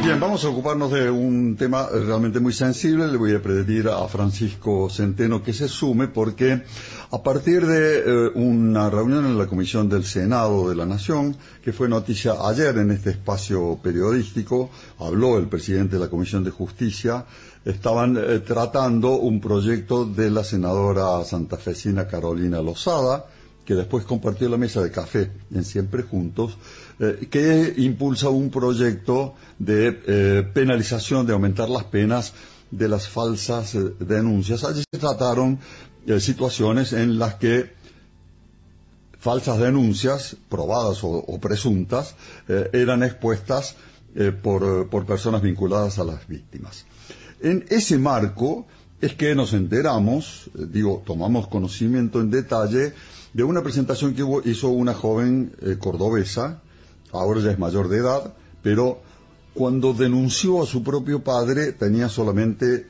Bien, vamos a ocuparnos de un tema realmente muy sensible. Le voy a pedir a Francisco Centeno que se sume porque a partir de una reunión en la Comisión del Senado de la Nación, que fue noticia ayer en este espacio periodístico, habló el presidente de la Comisión de Justicia, estaban tratando un proyecto de la senadora santafesina Carolina Lozada, que después compartió la mesa de café en Siempre Juntos, que impulsa un proyecto de penalización, de aumentar las penas de las falsas denuncias. Allí se trataron situaciones en las que falsas denuncias, probadas o presuntas, eran expuestas por personas vinculadas a las víctimas. En ese marco es que nos enteramos, tomamos conocimiento en detalle de una presentación que hizo una joven cordobesa, ahora ya es mayor de edad, pero cuando denunció a su propio padre tenía solamente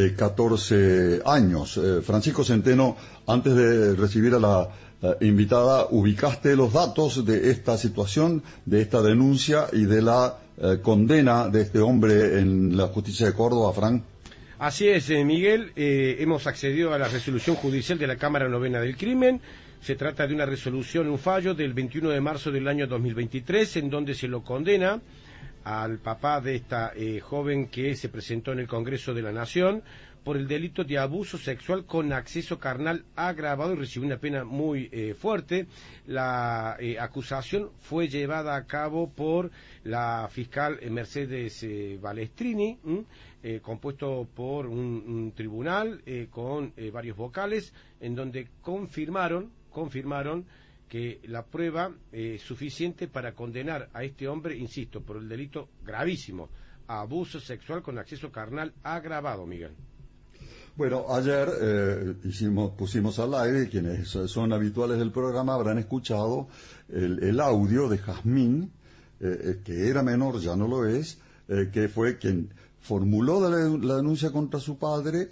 14 años. Francisco Centeno, antes de recibir a la invitada, ¿ubicaste los datos de esta situación, de esta denuncia y de la condena de este hombre en la justicia de Córdoba, Fran? Así es, Miguel, hemos accedido a la resolución judicial de la Cámara Novena del Crimen. Se trata de una resolución, un fallo del 21 de marzo del año 2023, en donde se lo condena al papá de esta joven que se presentó en el Congreso de la Nación por el delito de abuso sexual con acceso carnal agravado y recibió una pena muy fuerte. La acusación fue llevada a cabo por la fiscal Mercedes Balestrini, compuesto por un tribunal con varios vocales, en donde confirmaron que la prueba suficiente para condenar a este hombre, insisto, por el delito gravísimo, abuso sexual con acceso carnal agravado, Miguel. Bueno, ayer pusimos al aire, quienes son habituales del programa habrán escuchado el audio de Jazmín, que era menor, ya no lo es, que fue quien formuló la denuncia contra su padre,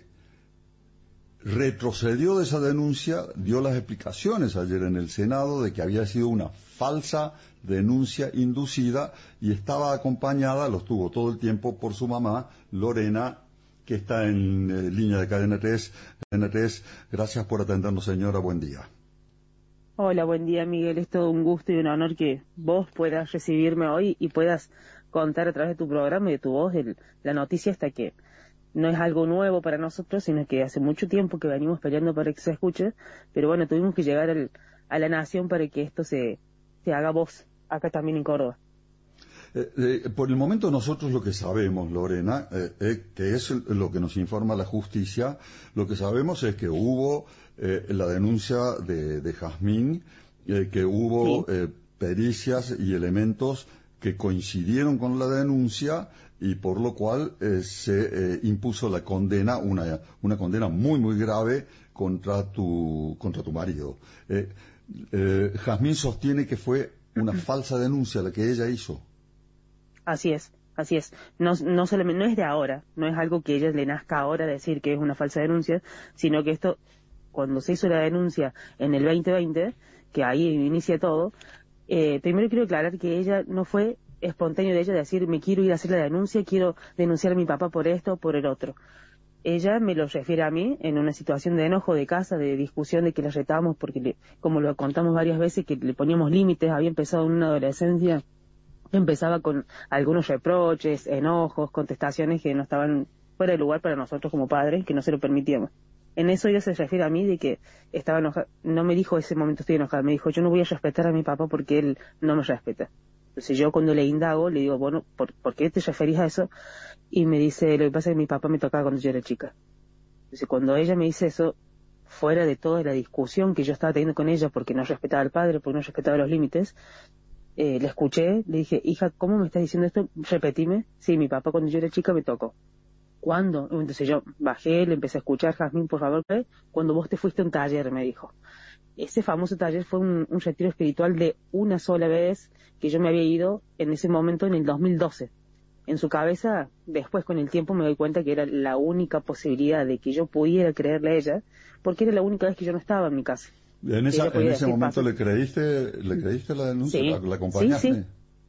retrocedió de esa denuncia, dio las explicaciones ayer en el Senado de que había sido una falsa denuncia inducida y estaba acompañada, lo estuvo todo el tiempo, por su mamá, Lorena, que está en línea de Cadena 3. Cadena 3, gracias por atendernos, señora, buen día. Hola, buen día, Miguel, es todo un gusto y un honor que vos puedas recibirme hoy y puedas contar a través de tu programa y de tu voz la noticia esta que no es algo nuevo para nosotros, sino que hace mucho tiempo que venimos peleando para que se escuche, pero bueno, tuvimos que llegar a la nación para que esto se haga voz, acá también en Córdoba. Por el momento nosotros lo que sabemos, Lorena, que es lo que nos informa la justicia, lo que sabemos es que hubo la denuncia de Jazmín, que hubo pericias y elementos que coincidieron con la denuncia y por lo cual se impuso la condena, una condena muy muy grave contra tu marido. Jazmín sostiene que fue una falsa denuncia la que ella hizo. Así es. No solamente, no es de ahora, no es algo que ella le nazca ahora decir que es una falsa denuncia, sino que esto, cuando se hizo la denuncia en el 2020, que ahí inicia todo, primero quiero aclarar que ella no fue espontáneo de ella decir me quiero ir a hacer la denuncia, quiero denunciar a mi papá por esto o por el otro. Ella me lo refiere a mí en una situación de enojo de casa, de discusión, de que la retábamos porque, como lo contamos varias veces, que le poníamos límites, había empezado en una adolescencia, empezaba con algunos reproches, enojos, contestaciones que no estaban fuera de lugar para nosotros como padres, que no se lo permitíamos. En eso ella se refiere a mí de que estaba enojada, no me dijo ese momento estoy enojada, me dijo yo no voy a respetar a mi papá porque él no me respeta. Entonces yo cuando le indago, le digo, bueno, ¿por qué te referís a eso? Y me dice, lo que pasa es que mi papá me tocaba cuando yo era chica. Entonces cuando ella me dice eso, fuera de toda la discusión que yo estaba teniendo con ella porque no respetaba al padre, porque no respetaba los límites, le escuché, le dije, hija, ¿cómo me estás diciendo esto? Repetime. Sí, mi papá cuando yo era chica me tocó. ¿Cuándo? Entonces yo bajé, le empecé a escuchar, Jazmín, por favor, cuando vos te fuiste a un taller, me dijo. Ese famoso taller fue un retiro espiritual de una sola vez que yo me había ido en ese momento en el 2012. En su cabeza, después con el tiempo me doy cuenta que era la única posibilidad de que yo pudiera creerle a ella, porque era la única vez que yo no estaba en mi casa. En ese momento ¿le creíste la denuncia? Sí, ¿La acompañaste?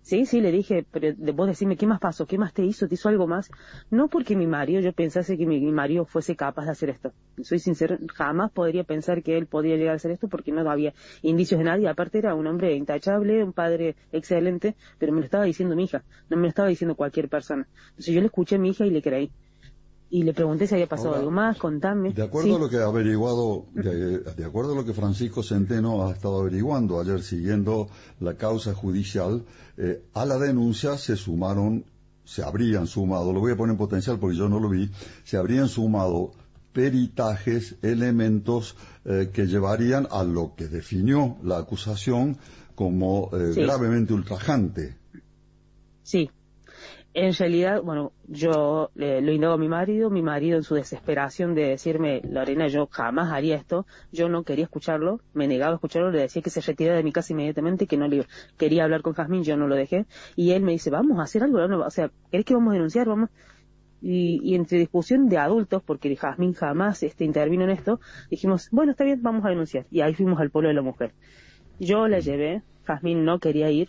Sí, le dije, pero vos decime, ¿qué más pasó? ¿Qué más te hizo? ¿Te hizo algo más? No porque mi marido, yo pensase que mi marido fuese capaz de hacer esto. Soy sincero, jamás podría pensar que él podía llegar a hacer esto porque no había indicios de nadie. Aparte era un hombre intachable, un padre excelente, pero me lo estaba diciendo mi hija, no me lo estaba diciendo cualquier persona. Entonces yo le escuché a mi hija y le creí. Y le pregunté si había pasado Ahora, algo más, contame. de acuerdo a Sí, lo que ha averiguado, de acuerdo a lo que Francisco Centeno ha estado averiguando ayer siguiendo la causa judicial, a la denuncia se habrían sumado, lo voy a poner en potencial porque yo no lo vi, se habrían sumado peritajes, elementos que llevarían a lo que definió la acusación como sí, gravemente ultrajante. sí. En realidad, bueno, yo lo indago a mi marido en su desesperación de decirme, Lorena, yo jamás haría esto, yo no quería escucharlo, me negaba a escucharlo, le decía que se retirara de mi casa inmediatamente, que no le quería hablar con Jazmín, yo no lo dejé, y él me dice, vamos a hacer algo, o sea, ¿querés que vamos a denunciar? Vamos. Y entre discusión de adultos, porque Jazmín jamás intervino en esto, dijimos, bueno, está bien, vamos a denunciar, y ahí fuimos al Polo de la Mujer. Yo la llevé, Jazmín no quería ir,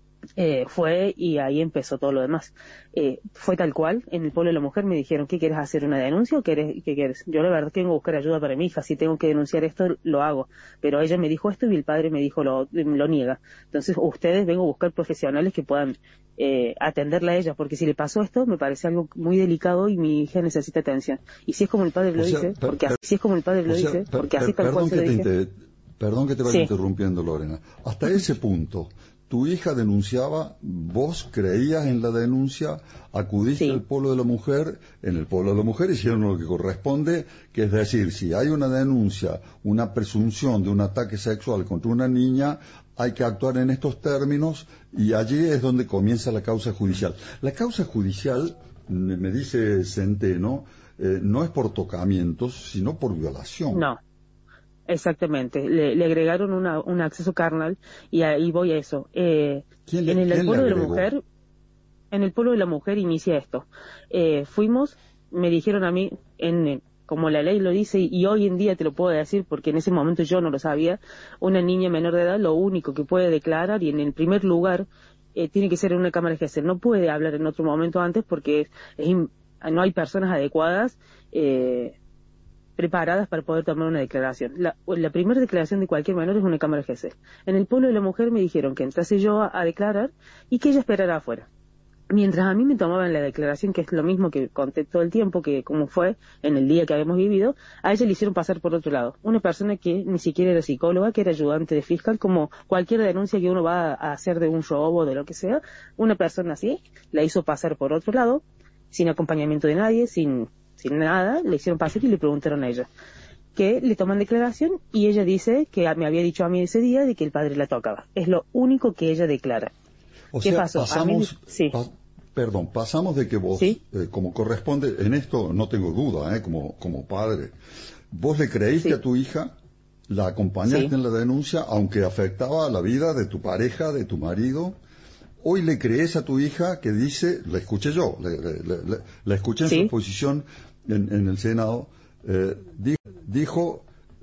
fue y ahí empezó todo lo demás. Fue tal cual, en el Polo de la Mujer me dijeron, ¿qué quieres hacer, una denuncia o qué quieres? Yo la verdad que vengo a buscar ayuda para mi hija, si tengo que denunciar esto, lo hago. Pero ella me dijo esto y el padre me dijo, lo niega. Entonces, ustedes vengo a buscar profesionales que puedan atenderla a ella, porque si le pasó esto, me parece algo muy delicado y mi hija necesita atención. Y si es como el padre lo dice, porque así tal cual se lo dice. Perdón que te vaya Sí, interrumpiendo, Lorena. Hasta ese punto, tu hija denunciaba, vos creías en la denuncia, acudiste sí, al Polo de la Mujer, en el Polo de la Mujer hicieron lo que corresponde, que es decir, si hay una denuncia, una presunción de un ataque sexual contra una niña, hay que actuar en estos términos y allí es donde comienza la causa judicial. La causa judicial, me dice Centeno, no es por tocamientos, sino por violación. no. Exactamente, le agregaron un acceso carnal y ahí voy a eso. ¿Quién le Polo de la agregó? Mujer, en el Polo de la Mujer inicia esto. Fuimos, me dijeron a mí, como la ley lo dice, y hoy en día te lo puedo decir porque en ese momento yo no lo sabía, una niña menor de edad lo único que puede declarar y en el primer lugar tiene que ser en una cámara de GESEL, no puede hablar en otro momento antes porque no hay personas adecuadas preparadas para poder tomar una declaración. La primera declaración de cualquier menor es una cámara de GESEL. En el Polo de la Mujer me dijeron que entrase yo a declarar y que ella esperara afuera. Mientras a mí me tomaban la declaración, que es lo mismo que conté todo el tiempo, que como fue en el día que habíamos vivido, a ella le hicieron pasar por otro lado. Una persona que ni siquiera era psicóloga, que era ayudante de fiscal, como cualquier denuncia que uno va a hacer de un robo o de lo que sea, una persona así la hizo pasar por otro lado, sin acompañamiento de nadie, sin nada, le hicieron pasar y le preguntaron a ella. Que le toman declaración y ella dice que me había dicho a mí ese día de que el padre la tocaba. Es lo único que ella declara. O ¿Qué sea, pasó? Sí. Pasamos de que vos, ¿Sí? como corresponde, en esto no tengo duda, como padre, vos le creíste Sí. a tu hija, la acompañaste Sí. en la denuncia, aunque afectaba la vida de tu pareja, de tu marido. Hoy le crees a tu hija que dice, la escuché yo, la escuché en su Sí. exposición en el Senado, dijo,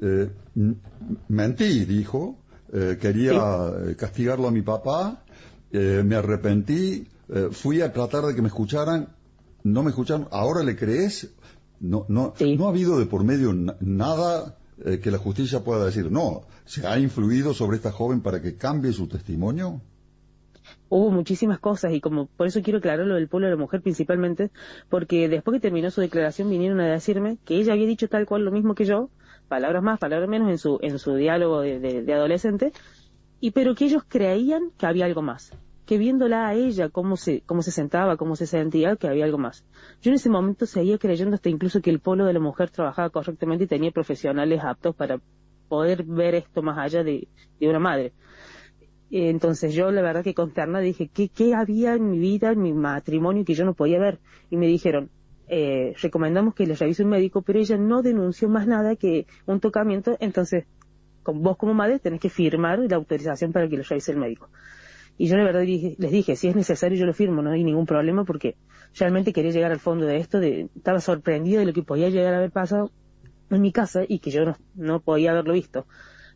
mentí, dijo, quería castigarlo a mi papá, me arrepentí, fui a tratar de que me escucharan, no me escucharon, ahora le crees, no Sí. ha habido de por medio nada que la justicia pueda decir, no, se ha influido sobre esta joven para que cambie su testimonio. Hubo muchísimas cosas y como por eso quiero aclarar lo del Polo de la Mujer principalmente, porque después que terminó su declaración vinieron a decirme que ella había dicho tal cual lo mismo que yo, palabras más, palabras menos en su diálogo de adolescente, pero que ellos creían que había algo más, que viéndola a ella cómo se sentaba, cómo se sentía, que había algo más. Yo en ese momento seguía creyendo hasta incluso que el Polo de la Mujer trabajaba correctamente y tenía profesionales aptos para poder ver esto más allá de una madre. Entonces yo la verdad que consterna dije, ¿qué había en mi vida, en mi matrimonio que yo no podía ver? Y me dijeron, recomendamos que le revise un médico, pero ella no denunció más nada que un tocamiento, entonces vos como madre tenés que firmar la autorización para que lo revise el médico. Y yo la verdad les dije, si es necesario yo lo firmo, no hay ningún problema porque realmente quería llegar al fondo de esto, estaba sorprendida de lo que podía llegar a haber pasado en mi casa y que yo no podía haberlo visto.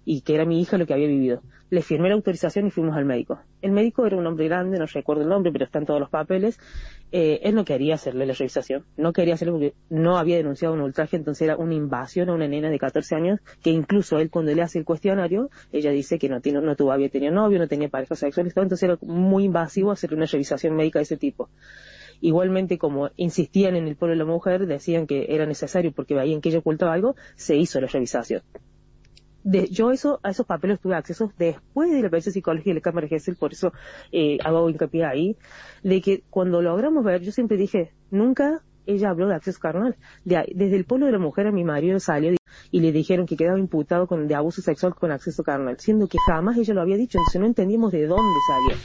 y que era mi hija lo que había vivido. Le firmé la autorización y fuimos al médico. El médico era un hombre grande, no recuerdo el nombre, pero están todos los papeles. Él no quería hacerle la revisación, no quería hacerlo porque no había denunciado un ultraje, entonces era una invasión a una nena de 14 años, que incluso él cuando le hace el cuestionario, ella dice que había tenido novio, no tenía pareja sexual, entonces era muy invasivo hacerle una revisación médica de ese tipo. Igualmente, como insistían en el pueblo de la mujer, decían que era necesario porque veían que ella ocultaba algo, se hizo la revisación. Yo a esos papeles tuve acceso después de la pericia psicológica y la cámara Gesell, por eso hago hincapié ahí, de que cuando logramos ver, yo siempre dije, nunca ella habló de acceso carnal. Desde el pueblo de la mujer a mi marido salió y le dijeron que quedaba imputado de abuso sexual con acceso carnal, siendo que jamás ella lo había dicho, entonces no entendíamos de dónde salió.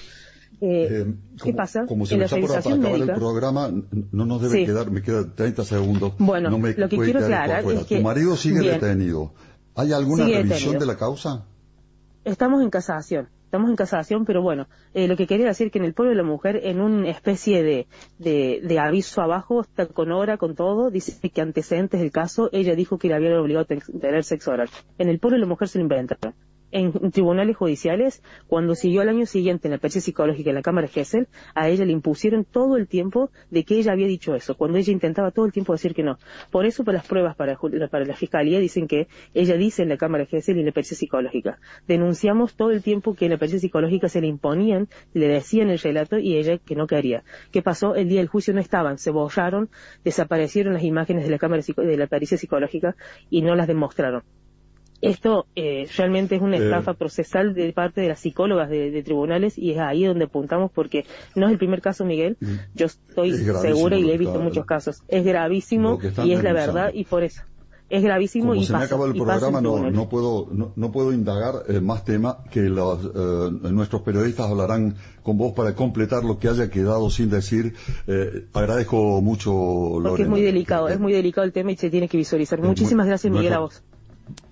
¿Qué pasa? Como se en me la está por revisación acabar médica, el programa, no nos debe quedar, me quedan 30 segundos. Bueno, no me lo que puede quiero quedar aclarar por fuera. es que... ¿Tu marido sigue Bien. detenido? ¿Hay alguna Sigue revisión detenido. de la causa? Estamos en casación, pero bueno, lo que quería decir que en el pueblo de la mujer, en una especie de aviso abajo, está con hora, con todo, dice que antecedentes del caso, ella dijo que le habían obligado a tener sexo oral. En el pueblo de la mujer se lo inventaron. En tribunales judiciales, cuando siguió al año siguiente en la pericia psicológica en la cámara Gesell, a ella le impusieron todo el tiempo de que ella había dicho eso, cuando ella intentaba todo el tiempo decir que no. Por eso, para las pruebas para la fiscalía, dicen que ella dice en la cámara Gesell y en la pericia psicológica. Denunciamos todo el tiempo que en la pericia psicológica se le imponían, le decían el relato y ella que no quería. ¿Qué pasó? El día del juicio no estaban, se borraron, desaparecieron las imágenes de la cámara de la pericia psicológica y no las demostraron. Esto realmente es una estafa procesal de parte de las psicólogas de tribunales y es ahí donde apuntamos porque no es el primer caso, Miguel. Yo estoy segura y he visto muchos casos. Es gravísimo y es la verdad y por eso. Es gravísimo. Como y se pasa, me acabó el y pasa programa, en no puedo indagar más tema que nuestros periodistas hablarán con vos para completar lo que haya quedado sin decir. Agradezco mucho, Lorena. Porque es muy delicado el tema y se tiene que visualizar. Muchísimas gracias, Miguel, a vos.